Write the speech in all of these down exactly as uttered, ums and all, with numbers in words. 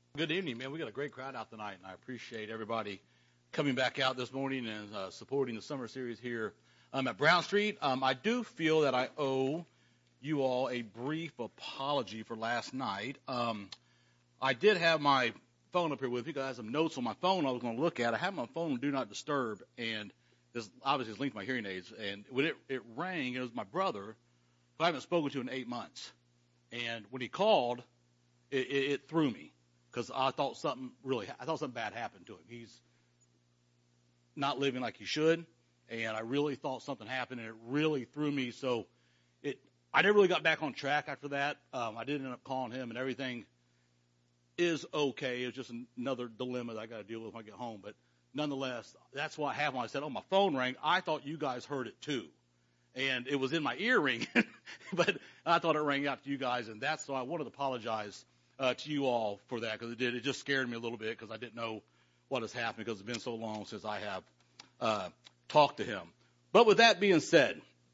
Good evening, man. We got a great crowd out tonight, and I appreciate everybody coming back out this morning and uh, supporting the summer series here um, at Brown Street. Um, I do feel that I owe you all a brief apology for last night. Um, I did have my phone up here with me because I had some notes on my phone I was going to look at. I had my phone on Do Not Disturb, and this obviously is linked to my hearing aids. And when it, it rang, it was my brother, who I haven't spoken to in eight months. And when he called, it, it, it threw me. Because I thought something really, I thought something bad happened to him. He's not living like he should, and I really thought something happened, and it really threw me. So it, I never really got back on track after that. Um, I did end up calling him, and everything is okay. It was just another dilemma that I got to deal with when I get home. But nonetheless, that's what happened when I said, "Oh, my phone rang." I thought you guys heard it too, and it was in my ear ring, but I thought it rang out to you guys, and that's so I wanted to apologize Uh, to you all for that, because it did. It just scared me a little bit because I didn't know what has happened because it's been so long since I have uh, talked to him. But with that being said,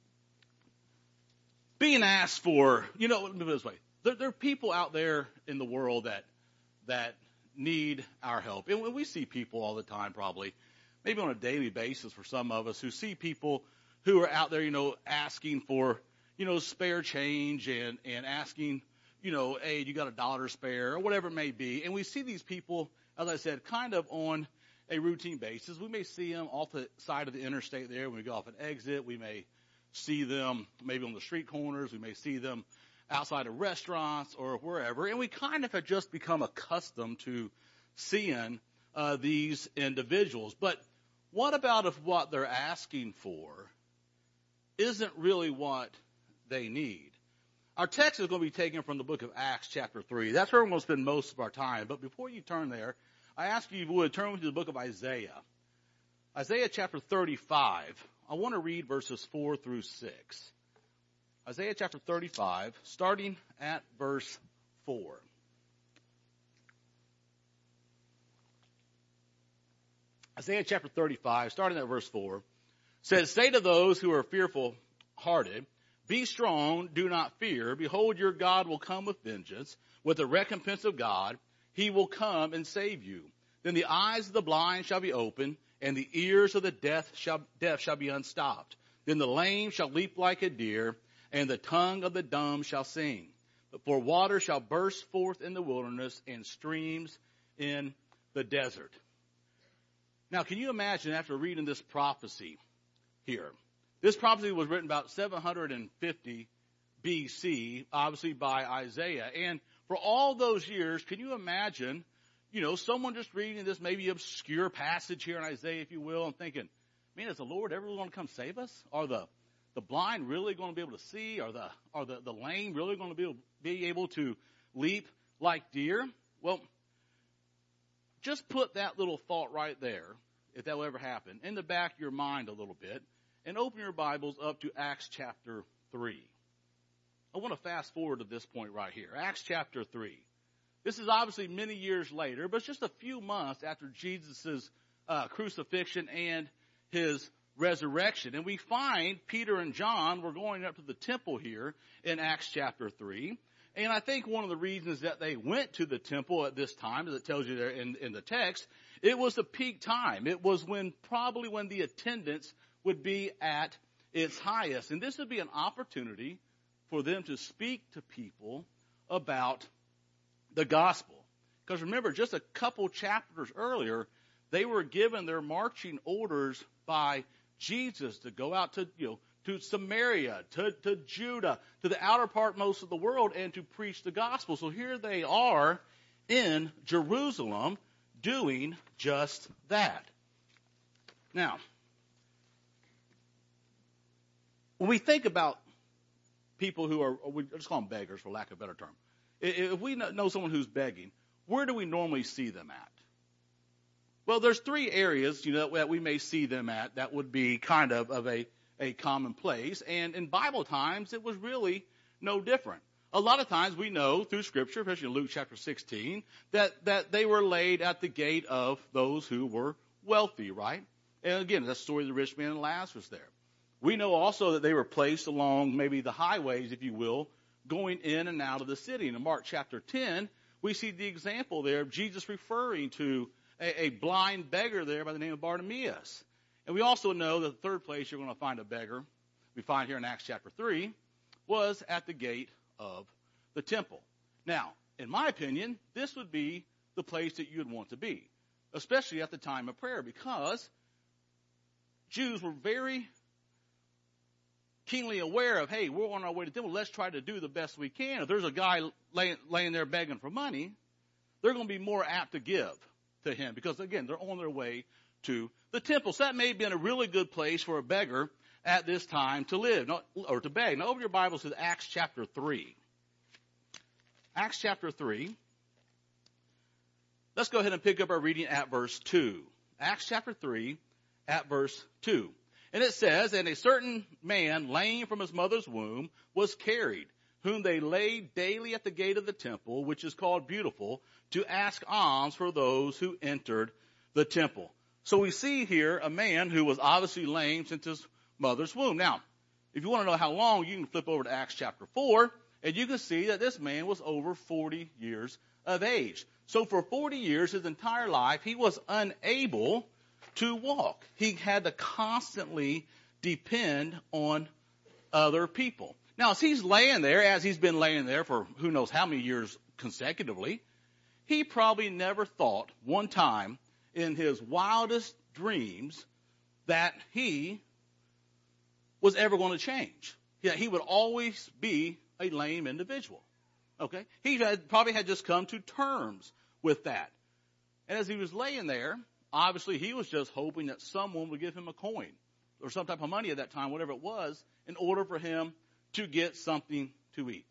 being asked for, you know, let me put it this way: there, there are people out there in the world that that need our help, and we see people all the time, probably, maybe on a daily basis for some of us, who see people who are out there, you know, asking for, you know, spare change and and asking, you know, hey, you got a dollar spare or whatever it may be. And we see these people, as I said, kind of on a routine basis. We may see them off the side of the interstate there when we go off an exit. We may see them maybe on the street corners. We may see them outside of restaurants or wherever. And we kind of have just become accustomed to seeing uh, these individuals. But what about if what they're asking for isn't really what they need? Our text is going to be taken from the book of Acts chapter three. That's where we're going to spend most of our time. But before you turn there, I ask you if you would turn to the book of Isaiah. Isaiah chapter thirty-five. I want to read verses four through six. Isaiah chapter thirty-five, starting at verse four. Isaiah chapter thirty-five, starting at verse four, says, "Say to those who are fearful-hearted, be strong, do not fear. Behold, your God will come with vengeance. With the recompense of God, he will come and save you. Then the eyes of the blind shall be opened, and the ears of the deaf shall, deaf shall be unstopped. Then the lame shall leap like a deer, and the tongue of the dumb shall sing. For water shall burst forth in the wilderness, and streams in the desert." Now, can you imagine, after reading this prophecy here? This prophecy was written about seven hundred fifty B C, obviously by Isaiah. And for all those years, can you imagine, you know, someone just reading this maybe obscure passage here in Isaiah, if you will, and thinking, man, is the Lord ever going to come save us? Are the, the blind really going to be able to see? Are the, are the, the lame really going to be able, be able to leap like deer? Well, just put that little thought right there, if that will ever happen, in the back of your mind a little bit. And open your Bibles up to Acts chapter three. I want to fast forward to this point right here. Acts chapter three. This is obviously many years later, but it's just a few months after Jesus' uh, crucifixion and his resurrection. And we find Peter and John were going up to the temple here in Acts chapter three. And I think one of the reasons that they went to the temple at this time, as it tells you there in, in the text, it was the peak time. It was when probably when the attendance would be at its highest. And this would be an opportunity for them to speak to people about the gospel. Because remember, just a couple chapters earlier, they were given their marching orders by Jesus to go out to, you know, to Samaria, to, to Judah, to the outer part most of the world, and to preach the gospel. So here they are in Jerusalem doing just that. Now, when we think about people who are, we just call them beggars for lack of a better term. If we know someone who's begging, where do we normally see them at? Well, there's three areas, you know, that we may see them at that would be kind of of a, a common place. And in Bible times, it was really no different. A lot of times we know through Scripture, especially in Luke chapter sixteen, that, that they were laid at the gate of those who were wealthy, right? And again, that's the story of the rich man and Lazarus there. We know also that they were placed along maybe the highways, if you will, going in and out of the city. And in Mark chapter ten, we see the example there of Jesus referring to a, a blind beggar there by the name of Bartimaeus. And we also know that the third place you're going to find a beggar, we find here in Acts chapter three, was at the gate of the temple. Now, in my opinion, this would be the place that you would want to be, especially at the time of prayer, because Jews were very keenly aware of, hey, we're on our way to the temple. Let's try to do the best we can. If there's a guy laying, laying there begging for money, they're going to be more apt to give to him because, again, they're on their way to the temple. So that may have been a really good place for a beggar at this time to live or to beg. Now, open your Bibles to Acts chapter three. Acts chapter three. Let's go ahead and pick up our reading at verse two. Acts chapter three at verse two. And it says, and a certain man, lame from his mother's womb, was carried, whom they laid daily at the gate of the temple, which is called Beautiful, to ask alms for those who entered the temple. So we see here a man who was obviously lame since his mother's womb. Now, if you want to know how long, you can flip over to Acts chapter four, and you can see that this man was over forty years of age. So for forty years, his entire life, he was unable to walk. He had to constantly depend on other people. Now, as he's laying there, as he's been laying there for who knows how many years consecutively, he probably never thought one time in his wildest dreams that he was ever going to change. Yeah, he would always be a lame individual. Okay? He had, probably had just come to terms with that. And as he was laying there, obviously, he was just hoping that someone would give him a coin or some type of money at that time, whatever it was, in order for him to get something to eat.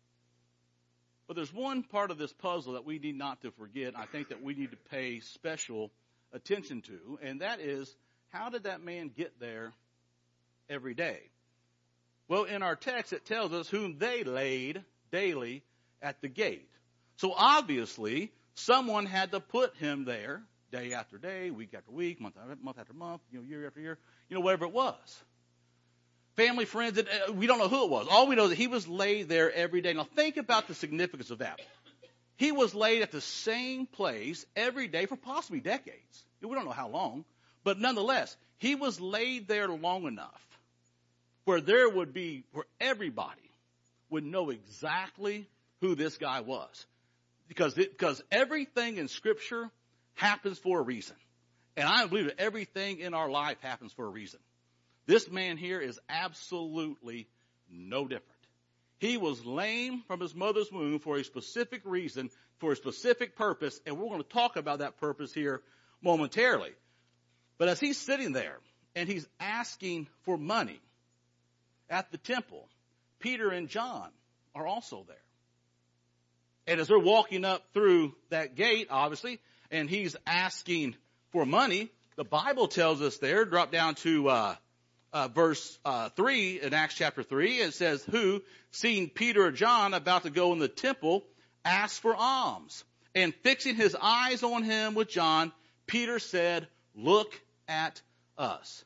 But there's one part of this puzzle that we need not to forget, I think that we need to pay special attention to, and that is, how did that man get there every day? Well, in our text, it tells us whom they laid daily at the gate. So obviously, someone had to put him there day after day, week after week, month after month, after month, you know, year after year, you know, whatever it was. Family, friends, we don't know who it was. All we know is that he was laid there every day. Now think about the significance of that. He was laid at the same place every day for possibly decades. We don't know how long, but nonetheless, he was laid there long enough where there would be, where everybody would know exactly who this guy was. Because it, because everything in Scripture happens for a reason. And I believe that everything in our life happens for a reason. This man here is absolutely no different. He was lame from his mother's womb for a specific reason, for a specific purpose, and we're going to talk about that purpose here momentarily. But as he's sitting there and he's asking for money at the temple, Peter and John are also there. And as they're walking up through that gate, obviously, and he's asking for money, the Bible tells us there, drop down to uh, uh, verse uh, three in Acts chapter three, it says, who, seeing Peter or John about to go in the temple, asked for alms. And fixing his eyes on him with John, Peter said, look at us.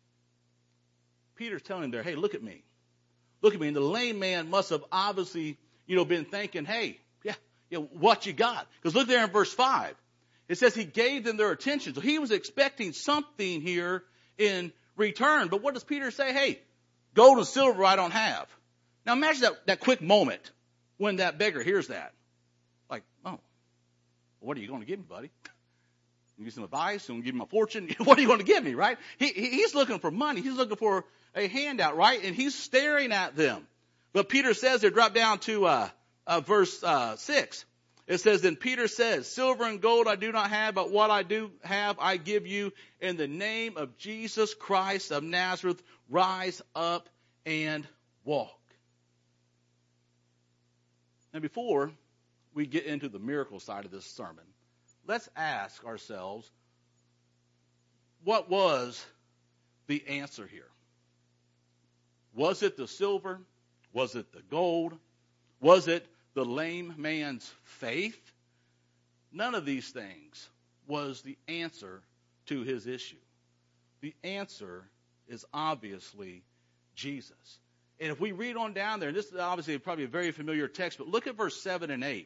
Peter's telling him there, hey, look at me. Look at me. And the lame man must have obviously, you know, been thinking, hey, yeah, yeah, what you got? Because look there in verse five. It says he gave them their attention. So he was expecting something here in return. But what does Peter say? Hey, gold and silver I don't have. Now imagine that, that quick moment when that beggar hears that. Like, oh, what are you going to give me, buddy? You give some advice? You want to give him a fortune? What are you going to give me, right? He, he's looking for money. He's looking for a handout, right? And he's staring at them. But Peter says there, drop down to uh, uh, verse uh, six. It says, then Peter says, silver and gold I do not have, but what I do have I give you. In the name of Jesus Christ of Nazareth, rise up and walk. Now before we get into the miracle side of this sermon, let's ask ourselves, what was the answer here? Was it the silver? Was it the gold? Was it the lame man's faith? None of these things was the answer to his issue. The answer is obviously Jesus. And if we read on down there, and this is obviously probably a very familiar text, but look at verse seven and eight.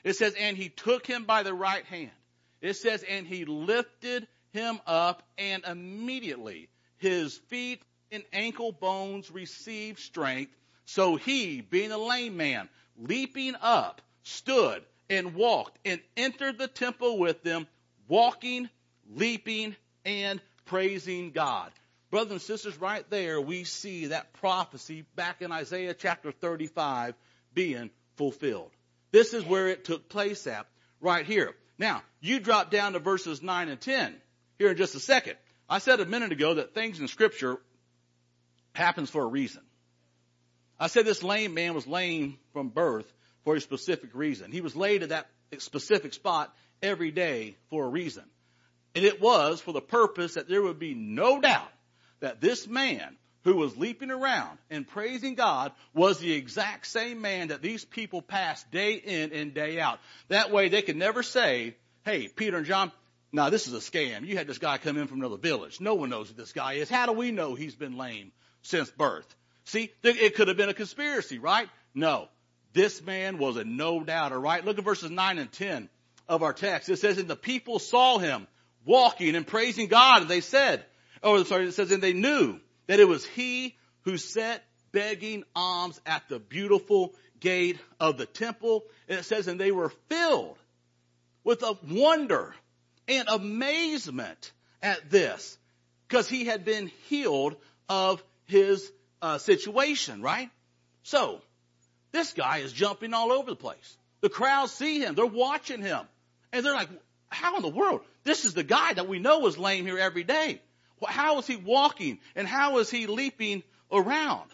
It says, and he took him by the right hand. It says, and he lifted him up, and immediately his feet and ankle bones received strength. So he, being a lame man, leaping up, stood and walked and entered the temple with them, walking, leaping, and praising God. Brothers and sisters, right there we see that prophecy back in Isaiah chapter thirty-five being fulfilled. This is where it took place at, right here. Now, you drop down to verses nine and ten here in just a second. I said a minute ago that things in Scripture happens for a reason. I said this lame man was lame from birth for a specific reason. He was laid at that specific spot every day for a reason. And it was for the purpose that there would be no doubt that this man who was leaping around and praising God was the exact same man that these people passed day in and day out. That way they could never say, hey, Peter and John, no, this is a scam. You had this guy come in from another village. No one knows who this guy is. How do we know he's been lame since birth? See, it could have been a conspiracy, right? No. This man was a no doubter, right? Look at verses nine and ten of our text. It says, and the people saw him walking and praising God, and they said, oh, sorry, it says, and they knew that it was he who sat begging alms at the beautiful gate of the temple. And it says, and they were filled with a wonder and amazement at this, because he had been healed of his uh, situation, right? So, this guy is jumping all over the place. The crowds see him. They're watching him. And they're like, how in the world? This is the guy that we know is lame here every day. How is he walking? And how is he leaping around?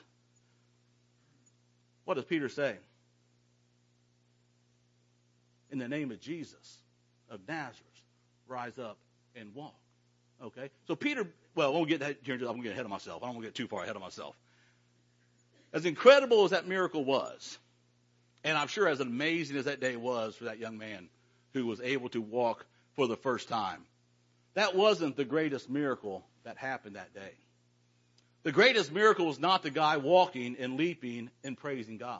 What does Peter say? In the name of Jesus of Nazareth, rise up and walk. Okay? So Peter, well, I won't get that here. I'm going to get ahead of myself. I don't want to get too far ahead of myself. As incredible as that miracle was, and I'm sure as amazing as that day was for that young man who was able to walk for the first time, that wasn't the greatest miracle that happened that day. The greatest miracle was not the guy walking and leaping and praising God.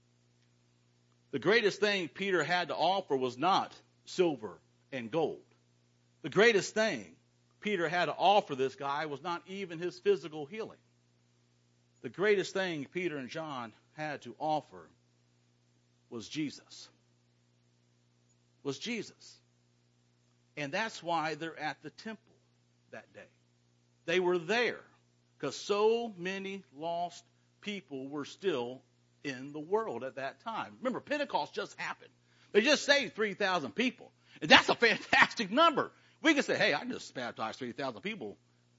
The greatest thing Peter had to offer was not silver and gold. The greatest thing Peter had to offer this guy was not even his physical healing. The greatest thing Peter and John had to offer was Jesus. Was Jesus. And that's why they're at the temple that day. They were there because so many lost people were still in the world at that time. Remember, Pentecost just happened. They just saved three thousand people. And that's a fantastic number. We can say, hey, I just baptized three thousand people.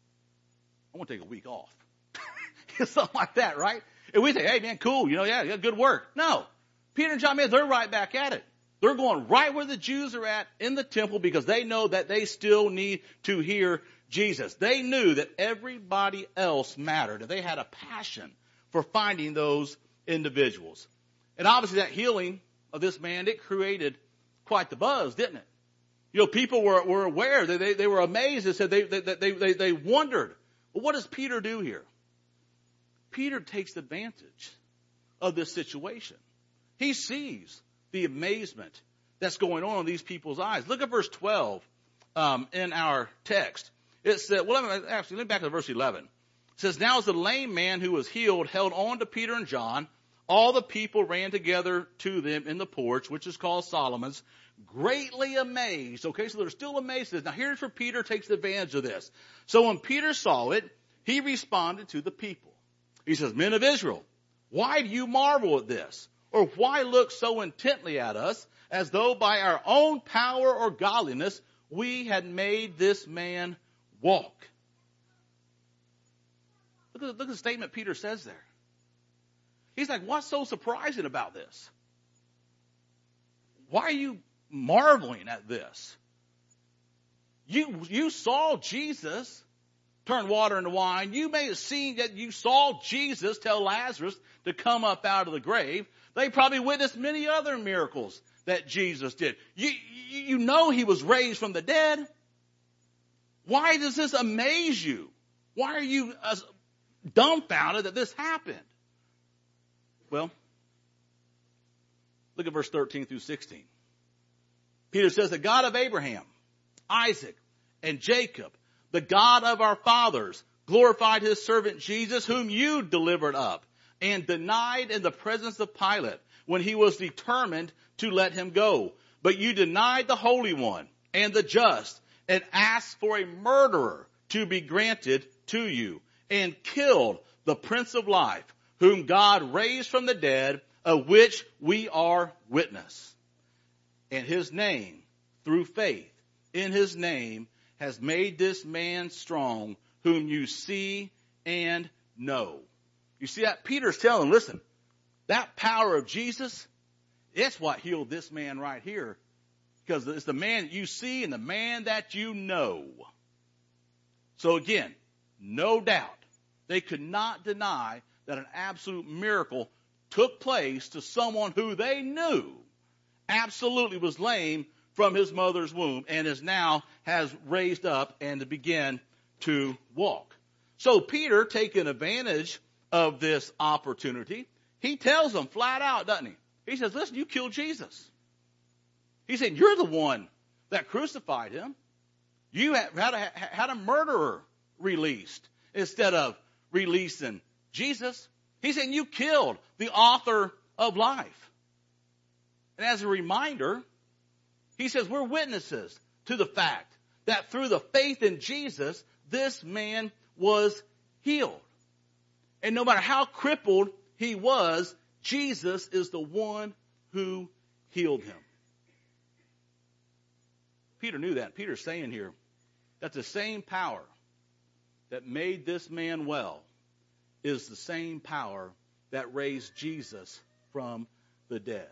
I want to take a week off. Something like that, right? And we say, hey, man, cool. You know, yeah, yeah, good work. No. Peter and John, man, they're right back at it. They're going right where the Jews are at in the temple because they know that they still need to hear Jesus. They knew that everybody else mattered, and they had a passion for finding those individuals. And obviously that healing of this man, it created quite the buzz, didn't it? You know, people were, were aware. They, they, they were amazed. They said they, they, they, they, they wondered, well, what does Peter do here? Peter takes advantage of this situation. He sees the amazement that's going on in these people's eyes. Look at verse twelve um, in our text. It said, well, actually, let me back to verse eleven. It says, now as the lame man who was healed held on to Peter and John, all the people ran together to them in the porch, which is called Solomon's, greatly amazed. Okay, so they're still amazed. Now here's where Peter takes advantage of this. So when Peter saw it, he responded to the people. He says, men of Israel, why do you marvel at this? Or why look so intently at us as though by our own power or godliness we had made this man walk? Look at, look at the statement Peter says there. He's like, what's so surprising about this? Why are you marveling at this? You, you saw Jesus turn water into wine. You may have seen that you saw Jesus tell Lazarus to come up out of the grave. They probably witnessed many other miracles that Jesus did. You, you know he was raised from the dead. Why does this amaze you? Why are you uh, dumbfounded that this happened? Well, look at verse thirteen through sixteen. Peter says, the God of Abraham, Isaac, and Jacob, the God of our fathers, glorified his servant Jesus, whom you delivered up and denied in the presence of Pilate when he was determined to let him go. But you denied the Holy One and the just and asked for a murderer to be granted to you and killed the Prince of Life, whom God raised from the dead, of which we are witness. And his name, through faith in his name, has made this man strong, whom you see and know. You see that? Peter's telling them, listen, that power of Jesus, it's what healed this man right here. Because it's the man that you see and the man that you know. So again, no doubt, they could not deny that an absolute miracle took place to someone who they knew absolutely was lame from his mother's womb and is now has raised up and to begin to walk. So Peter, taking advantage of this opportunity, he tells them flat out, doesn't he? He says, listen, you killed Jesus. He said, you're the one that crucified him. You had a, had a murderer released instead of releasing Jesus. He said, you killed the author of life. And as a reminder, he says, we're witnesses to the fact that through the faith in Jesus, this man was healed. And no matter how crippled he was, Jesus is the one who healed him. Peter knew that. Peter's saying here that the same power that made this man well is the same power that raised Jesus from the dead.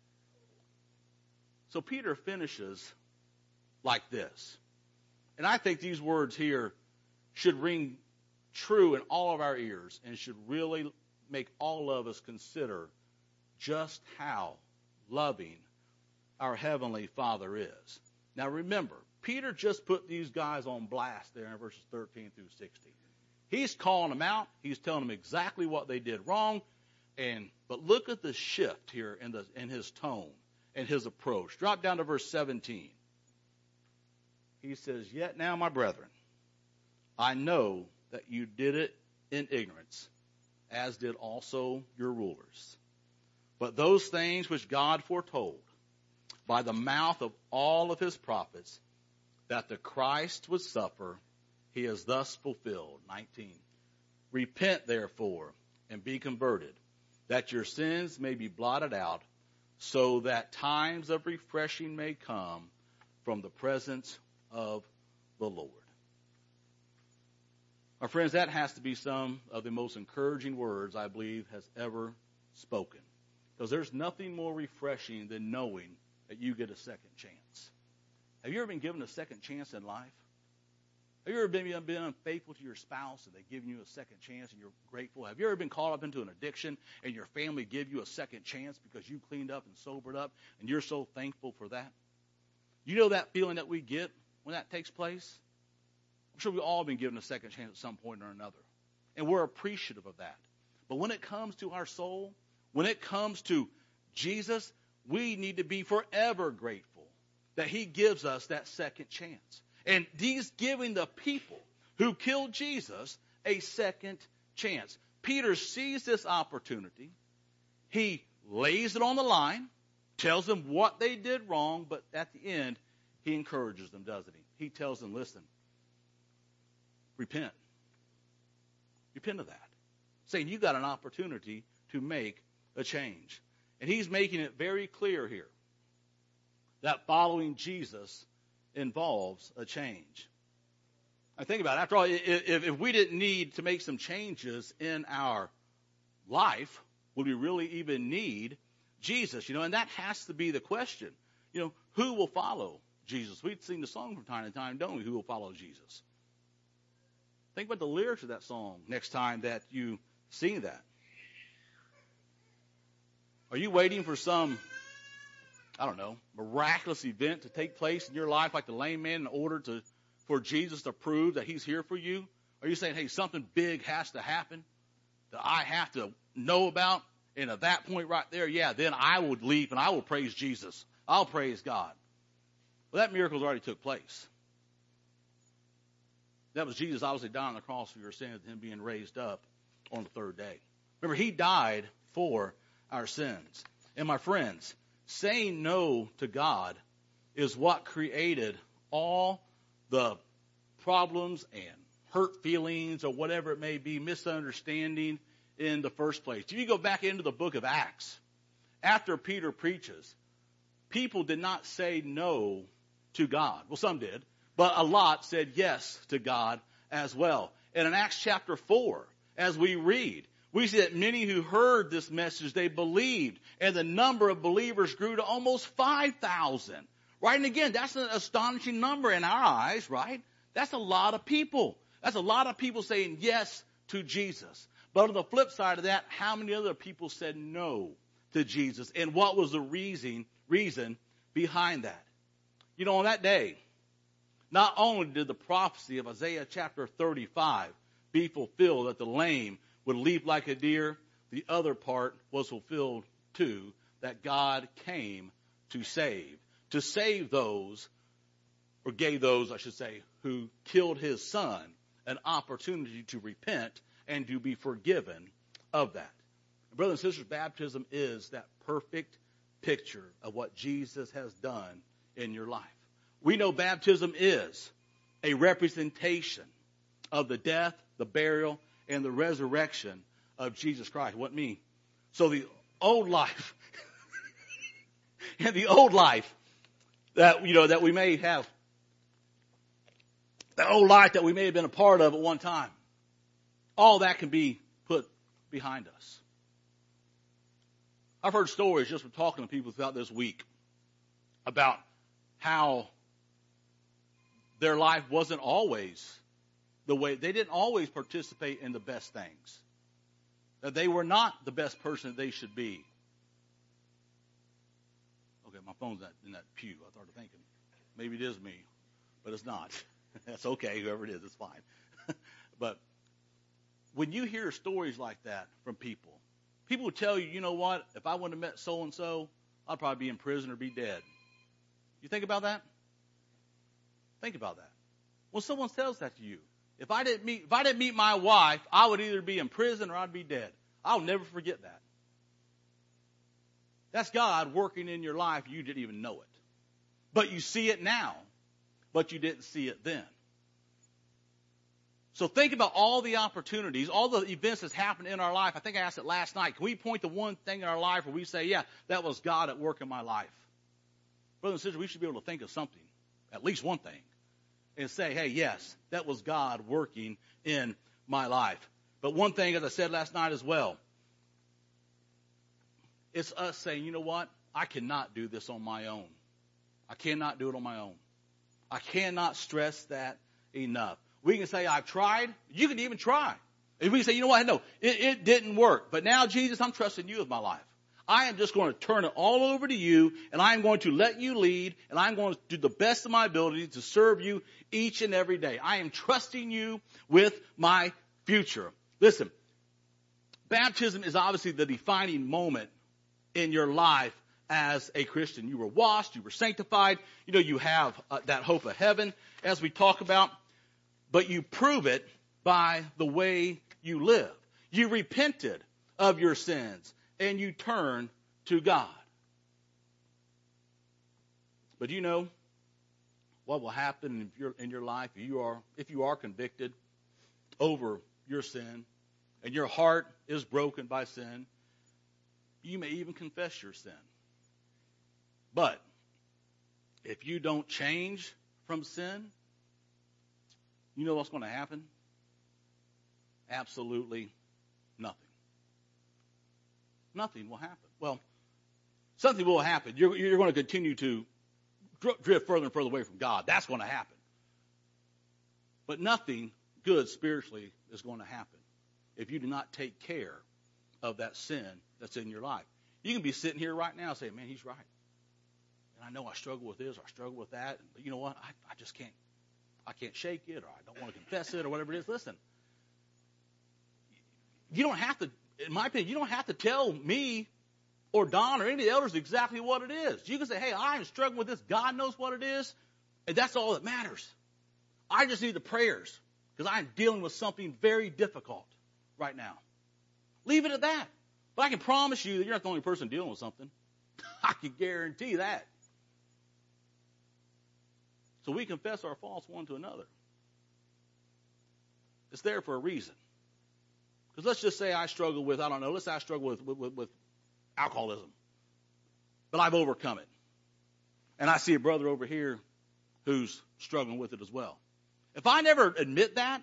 So Peter finishes like this. And I think these words here should ring true in all of our ears and should really make all of us consider just how loving our Heavenly Father is. Now remember, Peter just put these guys on blast there in verses thirteen through sixteen. He's calling them out. He's telling them exactly what they did wrong. And but look at the shift here in the in his tone and his approach. Drop down to verse seventeen. He says, yet now, my brethren, I know that you did it in ignorance, as did also your rulers. But those things which God foretold by the mouth of all of his prophets, that the Christ would suffer, he has thus fulfilled. nineteen. Repent, therefore, and be converted, that your sins may be blotted out, so that times of refreshing may come from the presence of the Lord. My friends, that has to be some of the most encouraging words I believe has ever spoken. Because there's nothing more refreshing than knowing that you get a second chance. Have you ever been given a second chance in life? Have you ever been, been unfaithful to your spouse and they've given you a second chance and you're grateful? Have you ever been caught up into an addiction and your family give you a second chance because you cleaned up and sobered up and you're so thankful for that? You know that feeling that we get when that takes place? I'm sure we've all been given a second chance at some point or another. And we're appreciative of that. But when it comes to our soul, when it comes to Jesus, we need to be forever grateful that he gives us that second chance. And he's giving the people who killed Jesus a second chance. Peter sees this opportunity. He lays it on the line, tells them what they did wrong, but at the end, he encourages them, doesn't he? He tells them, listen, repent. Repent of that. Saying you got an opportunity to make a change. And he's making it very clear here that following Jesus involves a change. I think about it. After all, if, if we didn't need to make some changes in our life, would we really even need Jesus? You know, and that has to be the question. You know, who will follow Jesus? We sing the song from time to time, don't we? Who will follow Jesus? Think about the lyrics of that song next time that you sing that. Are you waiting for some, I don't know, miraculous event to take place in your life like the lame man in order to for Jesus to prove that he's here for you? Are you saying, hey, something big has to happen that I have to know about? And at that point right there, yeah, then I would leave and I will praise Jesus. I'll praise God. Well, that miracle already took place. That was Jesus obviously dying on the cross for your sins and him being raised up on the third day. Remember, he died for our sins. And my friends, saying no to God is what created all the problems and hurt feelings or whatever it may be, misunderstanding in the first place. If you go back into the book of Acts, after Peter preaches, people did not say no to God. Well, some did, but a lot said yes to God as well. And in Acts chapter four, as we read, we see that many who heard this message, they believed, and the number of believers grew to almost five thousand. Right? And again, that's an astonishing number in our eyes, right? That's a lot of people. That's a lot of people saying yes to Jesus. But on the flip side of that, how many other people said no to Jesus? And what was the reason, reason behind that? You know, on that day, not only did the prophecy of Isaiah chapter thirty-five be fulfilled, that the lame would leap like a deer, the other part was fulfilled too, that God came to save. To save those, or gave those, I should say, who killed his son an opportunity to repent and to be forgiven of that. Brothers and sisters, baptism is that perfect picture of what Jesus has done in your life. We know baptism is a representation of the death, the burial, and the resurrection of Jesus Christ. What mean? So the old life, and the old life that, you know, that we may have, the old life that we may have been a part of at one time, all that can be put behind us. I've heard stories just from talking to people throughout this week about how their life wasn't always the way, they didn't always participate in the best things. That they were not the best person that they should be. Okay, my phone's in that pew. I started thinking, maybe it is me, but it's not. That's okay, whoever it is, it's fine. But when you hear stories like that from people, people will tell you, you know what, if I wouldn't have met so-and-so, I'd probably be in prison or be dead. You think about that? Think about that. When someone tells that to you, if I didn't meet, if I didn't meet my wife, I would either be in prison or I'd be dead. I'll never forget that. That's God working in your life. You didn't even know it. But you see it now, but you didn't see it then. So think about all the opportunities, all the events that's happened in our life. I think I asked it last night. Can we point to one thing in our life where we say, yeah, that was God at work in my life? Brothers and sisters, we should be able to think of something, at least one thing, and say, hey, yes, that was God working in my life. But one thing, as I said last night as well, it's us saying, you know what? I cannot do this on my own. I cannot do it on my own. I cannot stress that enough. We can say, I've tried. You can even try. And we can say, you know what? No, it, it didn't work. But now, Jesus, I'm trusting you with my life. I am just going to turn it all over to you, and I am going to let you lead, and I'm going to do the best of my ability to serve you each and every day. I am trusting you with my future. Listen, baptism is obviously the defining moment in your life as a Christian. You were washed, you were sanctified, you know, you have uh, that hope of heaven, as we talk about, but you prove it by the way you live. You repented of your sins, and you turn to God. But you know what will happen if you're in your life, if you are, if you are convicted over your sin, and your heart is broken by sin, you may even confess your sin. But if you don't change from sin, you know what's going to happen? Absolutely nothing. Nothing will happen. Well, something will happen. You're, you're going to continue to drift further and further away from God. That's going to happen. But nothing good spiritually is going to happen if you do not take care of that sin that's in your life. You can be sitting here right now saying, man, he's right. And I know I struggle with this or I struggle with that. But you know what? I, I just can't. I can't shake it, or I don't want to confess it, or whatever it is. Listen, you don't have to, in my opinion, you don't have to tell me or Don or any of the elders exactly what it is. You can say, hey, I am struggling with this. God knows what it is. And that's all that matters. I just need the prayers because I'm dealing with something very difficult right now. Leave it at that. But I can promise you that you're not the only person dealing with something. I can guarantee that. So we confess our faults one to another. It's there for a reason. Because let's just say I struggle with, I don't know, let's say I struggle with, with, with alcoholism. But I've overcome it. And I see a brother over here who's struggling with it as well. If I never admit that,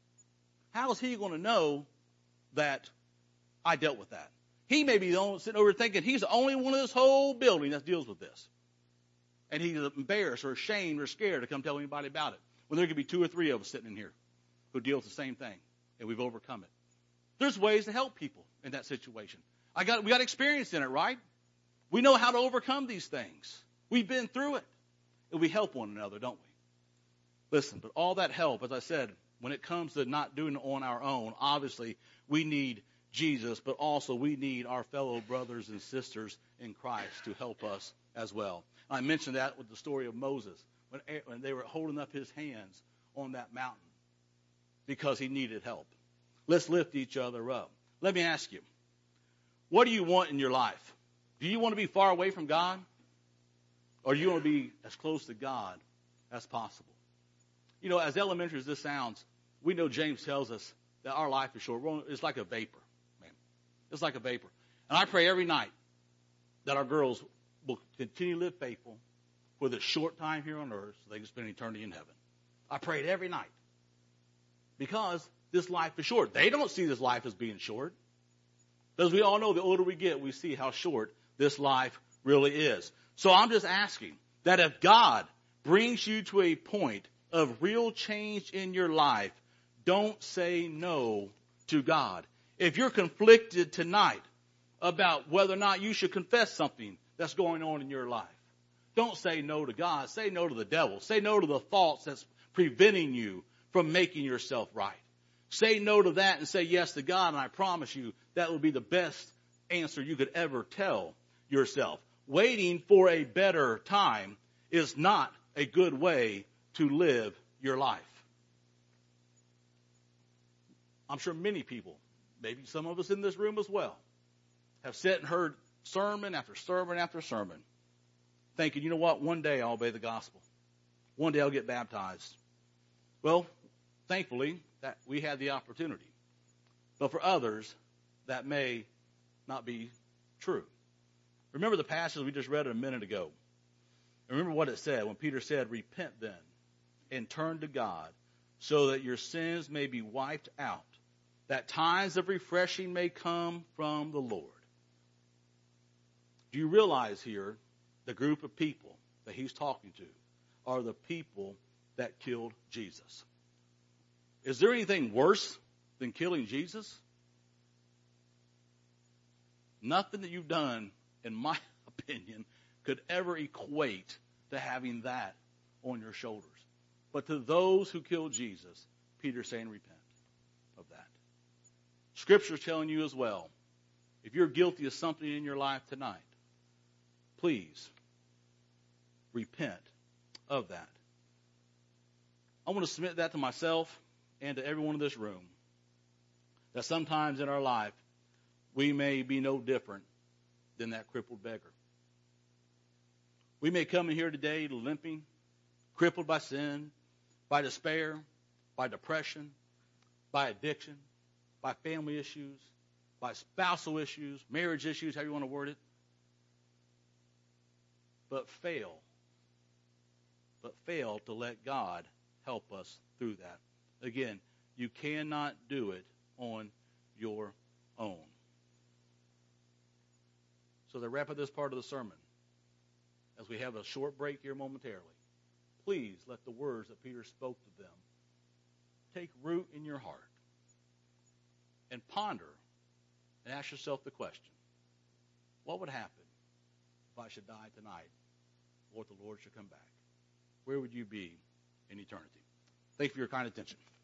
how is he going to know that I dealt with that? He may be the only sitting over thinking he's the only one in this whole building that deals with this. And he's embarrassed or ashamed or scared to come tell anybody about it. When there could be two or three of us sitting in here who deal with the same thing, and we've overcome it. There's ways to help people in that situation. I got we got experience in it, right? We know how to overcome these things. We've been through it. And we help one another, don't we? Listen, but all that help, as I said, when it comes to not doing it on our own, obviously we need Jesus, but also we need our fellow brothers and sisters in Christ to help us as well. I mentioned that with the story of Moses, when, when they were holding up his hands on that mountain because he needed help. Let's lift each other up. Let me ask you, what do you want in your life? Do you want to be far away from God? Or do you want to be as close to God as possible? You know, as elementary as this sounds, we know James tells us that our life is short. It's like a vapor, man. It's like a vapor. And I pray every night that our girls will continue to live faithful for this short time here on earth so they can spend eternity in heaven. I pray it every night. Because this life is short. They don't see this life as being short. Because we all know the older we get, we see how short this life really is. So I'm just asking that if God brings you to a point of real change in your life, don't say no to God. If you're conflicted tonight about whether or not you should confess something that's going on in your life, don't say no to God. Say no to the devil. Say no to the thoughts that's preventing you from making yourself right. Say no to that and say yes to God, and I promise you that will be the best answer you could ever tell yourself. Waiting for a better time is not a good way to live your life. I'm sure many people, maybe some of us in this room as well, have sat and heard sermon after sermon after sermon, thinking, you know what, one day I'll obey the gospel. One day I'll get baptized. Well, thankfully, that we had the opportunity. But for others, that may not be true. Remember the passage we just read a minute ago. Remember what it said when Peter said, repent then and turn to God so that your sins may be wiped out, that times of refreshing may come from the Lord. Do you realize here the group of people that he's talking to are the people that killed Jesus? Is there anything worse than killing Jesus? Nothing that you've done, in my opinion, could ever equate to having that on your shoulders. But to those who killed Jesus, Peter's saying repent of that. Scripture's telling you as well, if you're guilty of something in your life tonight, please repent of that. I want to submit that to myself and to everyone in this room, that sometimes in our life, we may be no different than that crippled beggar. We may come in here today limping, crippled by sin, by despair, by depression, by addiction, by family issues, by spousal issues, marriage issues, however you want to word it, but fail, but fail to let God help us through that. Again, you cannot do it on your own. So to wrap up this part of the sermon, as we have a short break here momentarily, please let the words that Peter spoke to them take root in your heart and ponder and ask yourself the question, what would happen if I should die tonight or if the Lord should come back? Where would you be in eternity? Thank you for your kind attention.